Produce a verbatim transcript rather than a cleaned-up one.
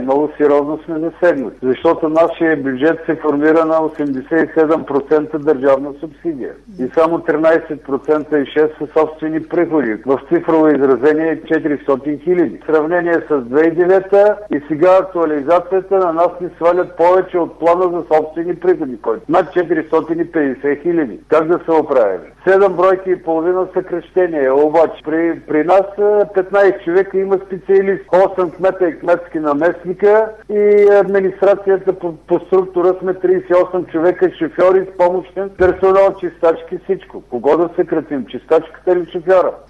много сериозно сме засегнати, защото нашия бюджет се формира на осемдесет и седем процента държавна субсидия и само тринадесет процента и шест процента са собствени приходи. В цифрово изражение е четиристотин хиляди. В сравнение с две хиляди и девета и сега актуализацията на нас ни свалят повече от плана за собствени приходи, който над четиристотин и петдесет хиляди. Как да се оправим? седем бройки и половина съкращение, обаче при, при нас петнадесет човека има специалист, осем кмета и кметски наместника и администрацията по, по структура сме тридесет и осем човека, шофьори с помощен персонал, чистачки, всичко. Кого да съкратим? Чистачката или шофьора?